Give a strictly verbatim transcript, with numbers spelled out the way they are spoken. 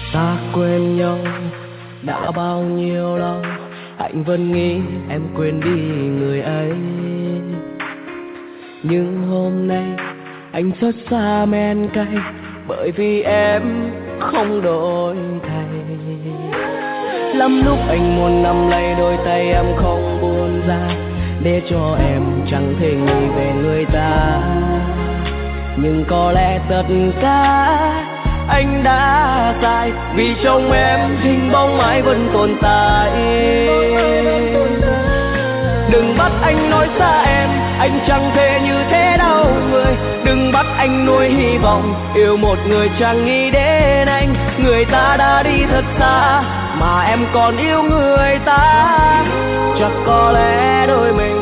Ta quên nhau đã bao nhiêu lâu, anh vẫn nghĩ em quên đi người ấy. Nhưng hôm nay anh xót xa men cay, bởi vì em không đổi thay. Lắm lúc anh muốn nắm lấy đôi tay em không buông ra, để cho em chẳng thể nghĩ về người ta. Nhưng có lẽ tất cả anh đã sai, vì trong em hình bóng ai vẫn tồn tại. Đừng bắt anh nói xa em, anh chẳng thể như thế đâu người. Đừng bắt anh nuôi hy vọng yêu một người chẳng nghĩ đến anh. Người ta đã đi thật xa mà em còn yêu người ta. Chắc có lẽ đôi mình